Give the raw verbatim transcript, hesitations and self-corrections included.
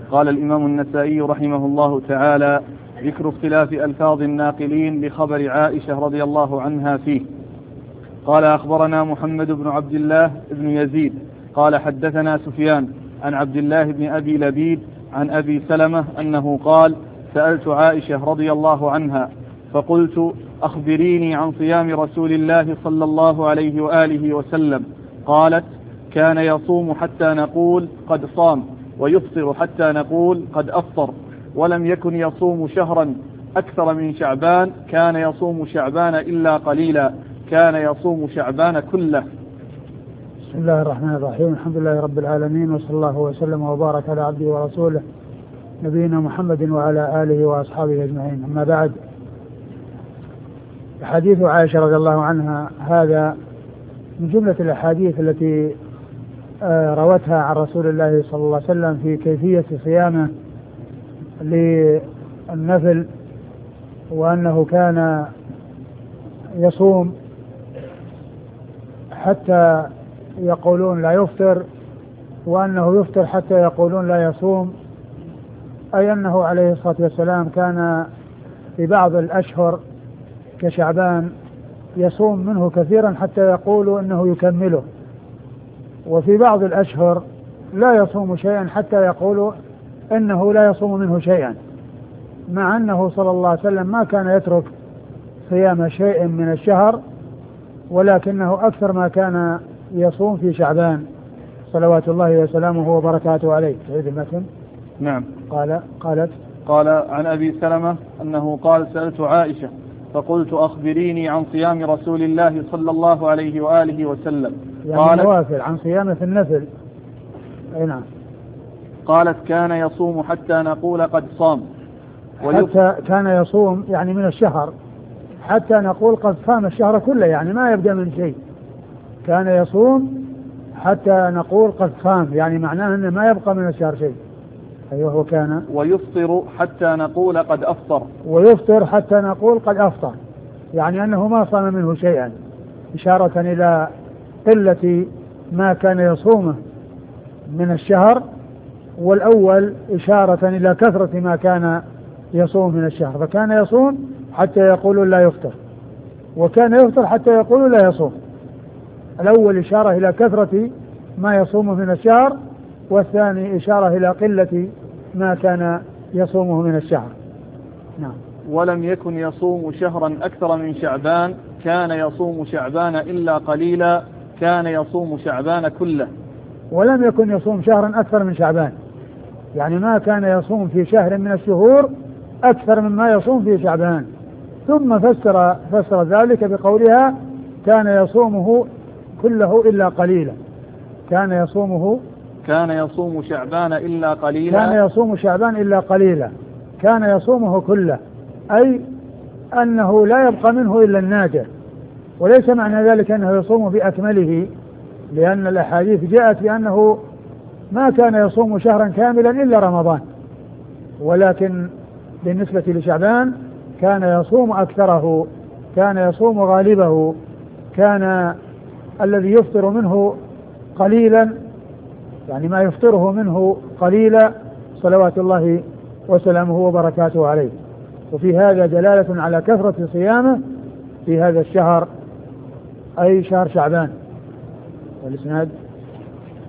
قال الإمام النسائي رحمه الله تعالى: ذكر اختلاف ألفاظ الناقلين لخبر عائشة رضي الله عنها فيه. قال: أخبرنا محمد بن عبد الله بن يزيد قال: حدثنا سفيان عن عبد الله بن أبي لبيد عن أبي سلمة أنه قال: سألت عائشة رضي الله عنها فقلت: أخبريني عن صيام رسول الله صلى الله عليه وآله وسلم. قالت: كان يصوم حتى نقول قد صام، ويفطر حتى نقول قد أفطر، ولم يكن يصوم شهرا أكثر من شعبان، كان يصوم شعبان إلا قليلا، كان يصوم شعبان كله. بسم الله الرحمن الرحيم. الحمد لله رب العالمين، وصلى الله وسلم وبارك على عبده ورسوله نبينا محمد وعلى آله وأصحابه أجمعين. أما بعد، حديث عائشة رضي الله عنها هذا من جملة الأحاديث التي روتها عن رسول الله صلى الله عليه وسلم في كيفية صيامه للنفل، وأنه كان يصوم حتى يقولون لا يفطر، وأنه يفطر حتى يقولون لا يصوم، أي أنه عليه الصلاة والسلام كان في بعض الأشهر كشعبان يصوم منه كثيرا حتى يقولوا أنه يكمله، وفي بعض الأشهر لا يصوم شيئا حتى يقولوا أنه لا يصوم منه شيئا، مع أنه صلى الله عليه وسلم ما كان يترك صيام شيء من الشهر، ولكنه أكثر ما كان يصوم في شعبان صلوات الله وسلامه وبركاته عليه. تعيد المتن. نعم. قال قالت قال عن أبي سلمة أنه قال: سألت عائشة فقلت: أخبريني عن صيام رسول الله صلى الله عليه وآله وسلم. يعني قالت: نوافل عن صيامه في النفل. أي نعم. قالت: كان يصوم حتى نقول قد صام، حتى كان يصوم يعني من الشهر حتى نقول قد صام الشهر كله، يعني ما يبدأ من شيء. كان يصوم حتى نقول قد صام، يعني معناه أنه ما يبقى من الشهر شيء. أيوه. وكان ويفطر حتى نقول قد أفطر، ويفطر حتى نقول قد أفطر، يعني أنه ما صام منه شيئا، إشارة إلى قلة ما كان يصومه من الشهر، والأول إشارة إلى كثرة ما كان يصوم من الشهر. فكان يصوم حتى يقولوا لا يفطر، وكان يفطر حتى يقولوا لا يصوم. الأول إشارة إلى كثرة ما يصومه من الشهر، والثاني إشارة إلى قلة ما كان يصومه من الشهر. نعم. ولم يكن يصوم شهرا أكثر من شعبان، كان يصوم شعبان إلا قليلا، كان يصوم شعبان كله. ولم يكن يصوم شهرا أكثر من شعبان، يعني ما كان يصوم في شهر من الشهور أكثر مما يصوم في شعبان. ثم فسر فسر ذلك بقولها: كان يصومه كله إلا قليلا. كان يصومه كان يصوم شعبان إلا قليلا كان يصوم شعبان إلا قليلا كان يصومه كله، أي أنه لا يبقى منه إلا النادر. وليس معنى ذلك أنه يصوم بأكمله، لأن الأحاديث جاءت بأنه ما كان يصوم شهرا كاملا إلا رمضان، ولكن بالنسبة لشعبان كان يصوم أكثره، كان يصوم غالبه، كان الذي يفطر منه قليلا، يعني ما يفطره منه قليلا، صلوات الله وسلامه وبركاته عليه. وفي هذا دلالة على كثرة صيامه في هذا الشهر، أي شهر شعبان. والإسناد